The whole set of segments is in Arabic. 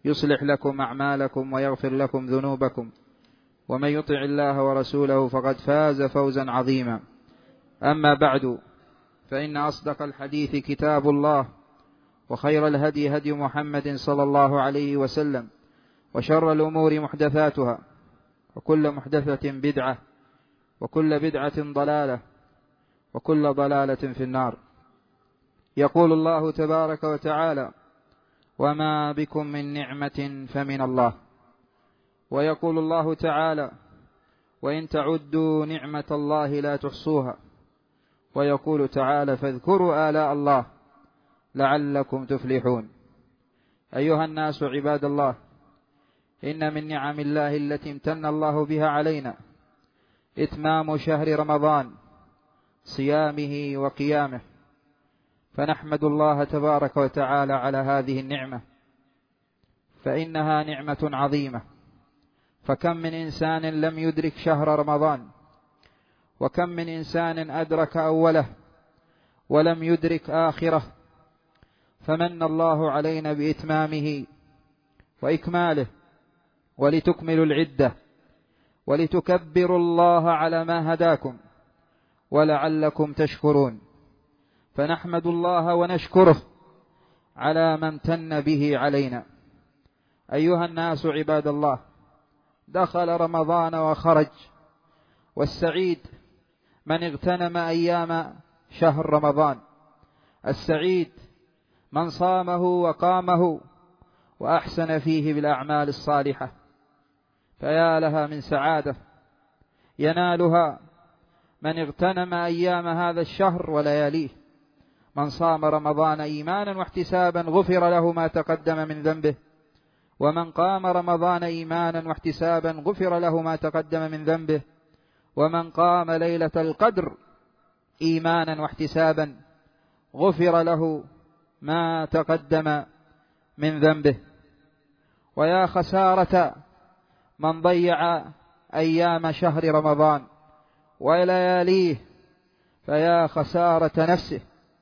يصلح لكم أعمالكم ويغفر لكم ذنوبكم، ومن يطع الله ورسوله فقد فاز فوزا عظيما. أما بعد، فإن أصدق الحديث كتاب الله، وخير الهدي هدي محمد صلى الله عليه وسلم، وشر الأمور محدثاتها، وكل محدثة بدعة، وكل بدعة ضلالة، وكل ضلالة في النار. يقول الله تبارك وتعالى: وما بكم من نعمة فمن الله. ويقول الله تعالى: وإن تعدوا نعمة الله لا تحصوها. ويقول تعالى: فاذكروا آلاء الله لعلكم تفلحون. أيها الناس عباد الله، إن من نعم الله التي امتن الله بها علينا إتمام شهر رمضان، صيامه وقيامه، فنحمد الله تبارك وتعالى على هذه النعمة، فإنها نعمة عظيمة. فكم من إنسان لم يدرك شهر رمضان، وكم من إنسان أدرك أوله ولم يدرك آخره، فمن الله علينا بإتمامه وإكماله، ولتكملوا العدة ولتكبروا الله على ما هداكم ولعلكم تشكرون. فنحمد الله ونشكره على ما امتن به علينا. أيها الناس عباد الله، دخل رمضان وخرج، والسعيد من اغتنم أيام شهر رمضان، السعيد من صامه وقامه وأحسن فيه بالأعمال الصالحة، فيا لها من سعادة ينالها من اغتنم أيام هذا الشهر ولياليه. من صام رمضان إيمانا واحتسابا غفر له ما تقدم من ذنبه، ومن قام رمضان إيمانا واحتسابا غفر له ما تقدم من ذنبه، ومن قام ليلة القدر إيمانا واحتسابا غفر له ما تقدم من ذنبه. ويا خسارة من ضيع أيام شهر رمضان ولياليه، فيا خسارة نفسه.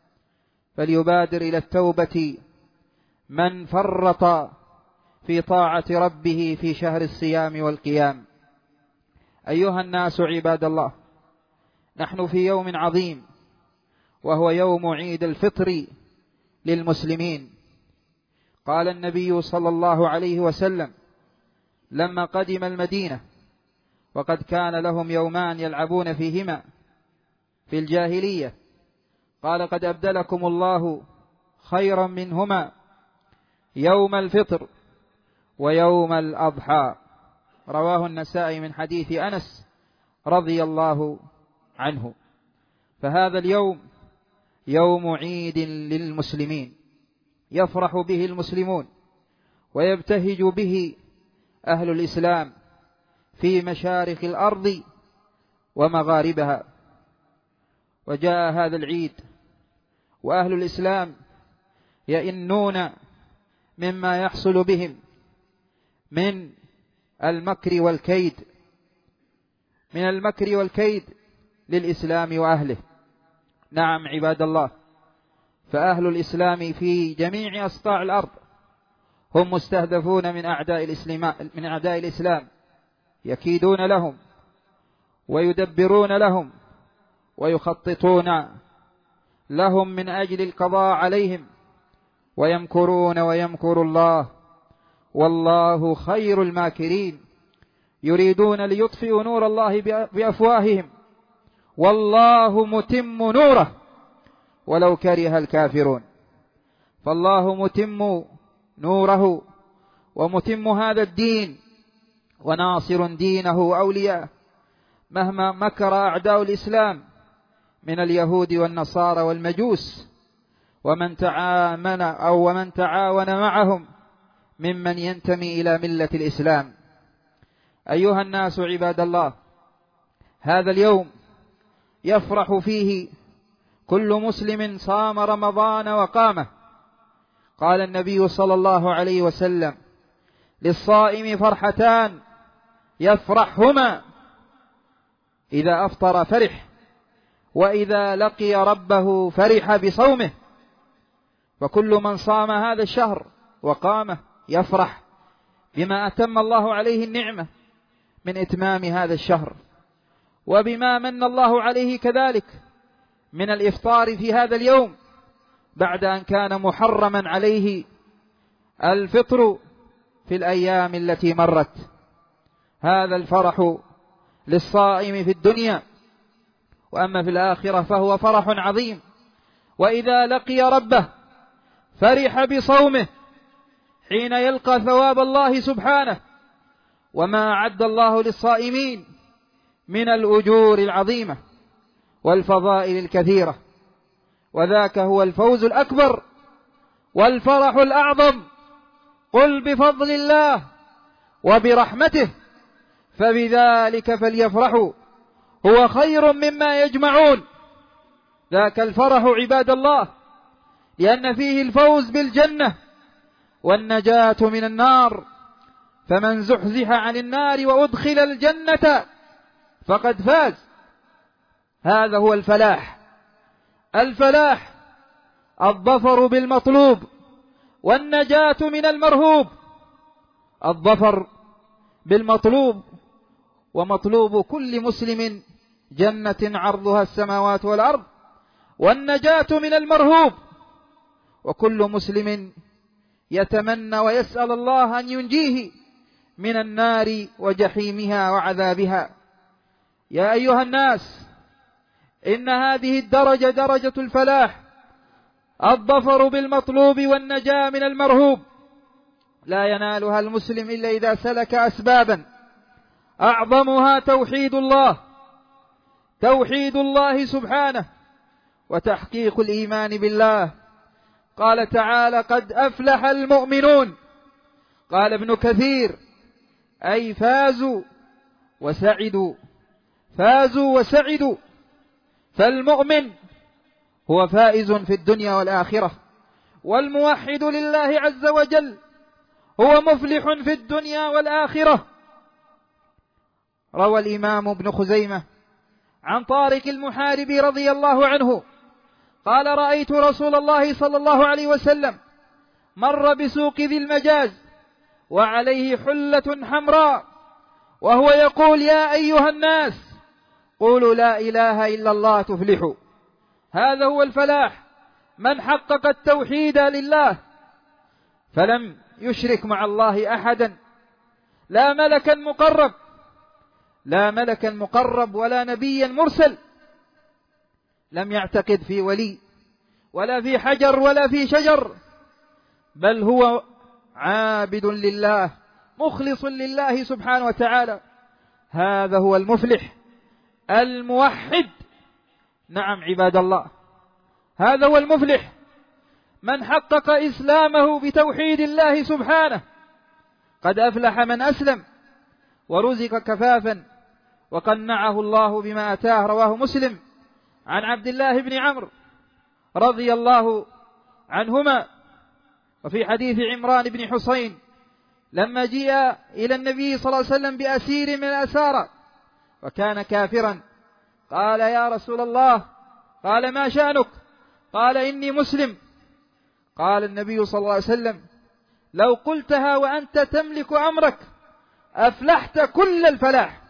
فليبادر إلى التوبة من فرط في طاعة ربه في شهر الصيام والقيام. أيها الناس عباد الله، نحن في يوم عظيم، وهو يوم عيد الفطر للمسلمين. قال النبي صلى الله عليه وسلم لما قدم المدينة، وقد كان لهم يومان يلعبون فيهما في الجاهلية، قال: قد أبدلكم الله خيرا منهما يوم الفطر ويوم الأضحى. رواه النسائي من حديث أنس رضي الله عنه. فهذا اليوم يوم عيد للمسلمين، يفرح به المسلمون ويبتهج به أهل الإسلام في مشارق الأرض ومغاربها. وجاء هذا العيد وأهل الإسلام يئنون مما يحصل بهم من المكر والكيد للإسلام وأهله. نعم عباد الله، فأهل الإسلام في جميع أسطاع الأرض هم مستهدفون من أعداء الإسلام، يكيدون لهم ويدبرون لهم ويخططون لهم من أجل القضاء عليهم، ويمكرون ويمكر الله والله خير الماكرين. يريدون ليطفئوا نور الله بأفواههم والله متم نوره ولو كره الكافرون. فالله متم نوره ومتم هذا الدين وناصر دينه أولياء، مهما مكر أعداء الإسلام من اليهود والنصارى والمجوس ومن تعاون معهم ممن ينتمي إلى ملة الإسلام. أيها الناس عباد الله، هذا اليوم يفرح فيه كل مسلم صام رمضان وقامه. قال النبي صلى الله عليه وسلم: للصائم فرحتان يفرحهما، إذا أفطر فرح، وإذا لقي ربه فرح بصومه. وكل من صام هذا الشهر وقامه يفرح بما أتم الله عليه النعمة من إتمام هذا الشهر، وبما من الله عليه كذلك من الإفطار في هذا اليوم بعد أن كان محرما عليه الفطر في الأيام التي مرت. هذا الفرح للصائم في الدنيا، وأما في الآخرة فهو فرح عظيم. وإذا لقي ربه فرح بصومه حين يلقى ثواب الله سبحانه وما أعد الله للصائمين من الأجور العظيمة والفضائل الكثيرة، وذاك هو الفوز الأكبر والفرح الأعظم. قل بفضل الله وبرحمته فبذلك فليفرحوا هو خير مما يجمعون. ذاك الفرح عباد الله لأن فيه الفوز بالجنة والنجاة من النار، فمن زحزح عن النار وأدخل الجنة فقد فاز. هذا هو الفلاح. الفلاح الظفر بالمطلوب والنجاة من المرهوب. الظفر بالمطلوب، ومطلوب كل مسلم جنة عرضها السماوات والأرض، والنجاة من المرهوب، وكل مسلم يتمنى ويسأل الله أن ينجيه من النار وجحيمها وعذابها. يا أيها الناس، إن هذه الدرجة درجة الفلاح، الظفر بالمطلوب والنجاة من المرهوب، لا ينالها المسلم إلا إذا سلك أسبابا، أعظمها توحيد الله، توحيد الله سبحانه وتحقيق الإيمان بالله. قال تعالى: قد أفلح المؤمنون. قال ابن كثير: أي فازوا وسعدوا، فازوا وسعدوا. فالمؤمن هو فائز في الدنيا والآخرة، والموحد لله عز وجل هو مفلح في الدنيا والآخرة. روى الإمام ابن خزيمة عن طارق المحاربي رضي الله عنه قال: رأيت رسول الله صلى الله عليه وسلم مر بسوق ذي المجاز وعليه حلة حمراء وهو يقول: يا أيها الناس، قولوا لا إله إلا الله تفلحوا. هذا هو الفلاح، من حقق التوحيد لله فلم يشرك مع الله أحدا، لا ملكا مقرب، لا ملكا مقرب ولا نبيا مرسل، لم يعتقد في ولي ولا في حجر ولا في شجر، بل هو عابد لله مخلص لله سبحانه وتعالى. هذا هو المفلح الموحد. نعم عباد الله، هذا هو المفلح، من حقق إسلامه بتوحيد الله سبحانه. قد أفلح من أسلم ورزق كفافا وقنعه الله بما أتاه. رواه مسلم عن عبد الله بن عمرو رضي الله عنهما. وفي حديث عمران بن حسين لما جاء إلى النبي صلى الله عليه وسلم بأسير من الأسارى وكان كافرا، قال: يا رسول الله. قال: ما شأنك؟ قال: إني مسلم. قال النبي صلى الله عليه وسلم: لو قلتها وأنت تملك أمرك أفلحت كل الفلاح.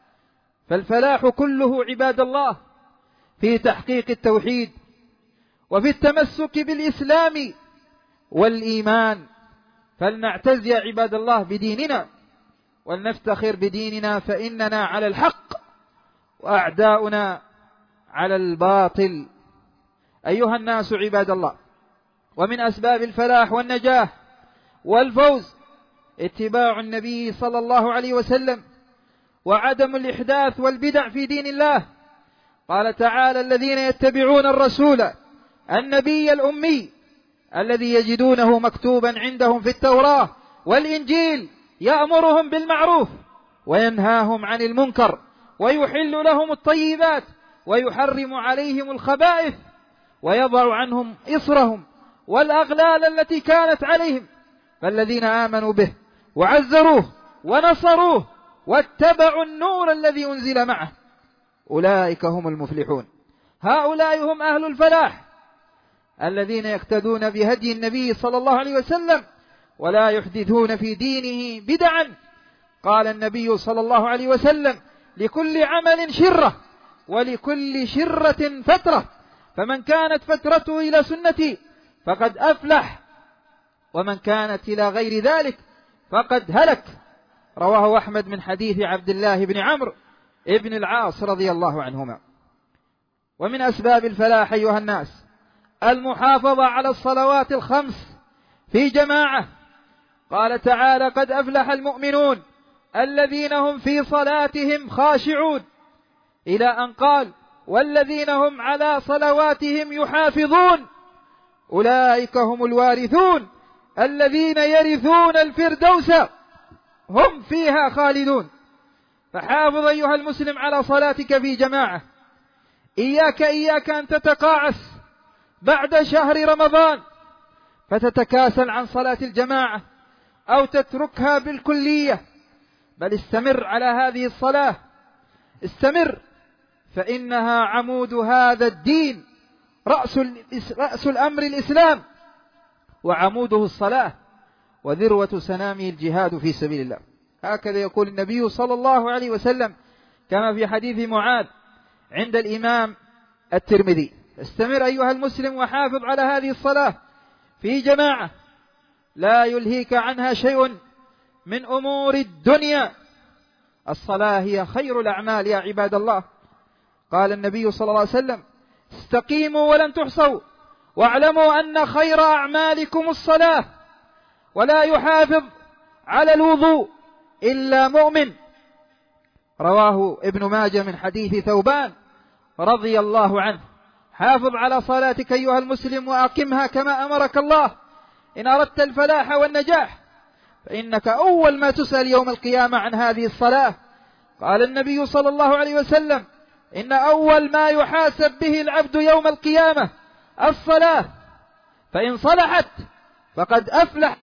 فالفلاح كله عباد الله في تحقيق التوحيد وفي التمسك بالإسلام والإيمان. فلنعتز يا عباد الله بديننا ولنفتخر بديننا، فإننا على الحق وأعداؤنا على الباطل. أيها الناس عباد الله، ومن أسباب الفلاح والنجاح والفوز اتباع النبي صلى الله عليه وسلم وعدم الإحداث والبدع في دين الله. قال تعالى: الذين يتبعون الرسول النبي الأمي الذي يجدونه مكتوبا عندهم في التوراة والإنجيل يأمرهم بالمعروف وينهاهم عن المنكر ويحل لهم الطيبات ويحرم عليهم الخبائث ويضع عنهم إصرهم والأغلال التي كانت عليهم. فالذين آمنوا به وعزروه ونصروه واتبعوا النور الذي أنزل معه أولئك هم المفلحون. هؤلاء هم أهل الفلاح الذين يقتدون بهدي النبي صلى الله عليه وسلم ولا يحدثون في دينه بدعا. قال النبي صلى الله عليه وسلم: لكل عمل شرة ولكل شرة فترة، فمن كانت فترته إلى سنتي فقد أفلح، ومن كانت إلى غير ذلك فقد هلك. رواه أحمد من حديث عبد الله بن عمرو ابن العاص رضي الله عنهما. ومن أسباب الفلاح أيها الناس المحافظة على الصلوات الخمس في جماعة. قال تعالى: قد أفلح المؤمنون الذين هم في صلاتهم خاشعون، إلى أن قال: والذين هم على صلواتهم يحافظون أولئك هم الوارثون الذين يرثون الفردوس هم فيها خالدون. فحافظ أيها المسلم على صلاتك في جماعة. إياك أن تتقاعس بعد شهر رمضان فتتكاسل عن صلاة الجماعة أو تتركها بالكلية، بل استمر على هذه الصلاة، استمر، فإنها عمود هذا الدين، رأس الأمر الإسلام، وعموده الصلاة، وذروة سنامه الجهاد في سبيل الله. هكذا يقول النبي صلى الله عليه وسلم كما في حديث معاذ عند الإمام الترمذي. استمر أيها المسلم وحافظ على هذه الصلاة في جماعة، لا يلهيك عنها شيء من أمور الدنيا. الصلاة هي خير الأعمال يا عباد الله. قال النبي صلى الله عليه وسلم: استقيموا ولن تحصوا، واعلموا أن خير أعمالكم الصلاة، ولا يحافظ على الوضوء إلا مؤمن. رواه ابن ماجه من حديث ثوبان رضي الله عنه. حافظ على صلاتك أيها المسلم وأقمها كما أمرك الله إن أردت الفلاح والنجاح، فإنك أول ما تسأل يوم القيامة عن هذه الصلاة. قال النبي صلى الله عليه وسلم: إن أول ما يحاسب به العبد يوم القيامة الصلاة، فإن صلحت فقد أفلح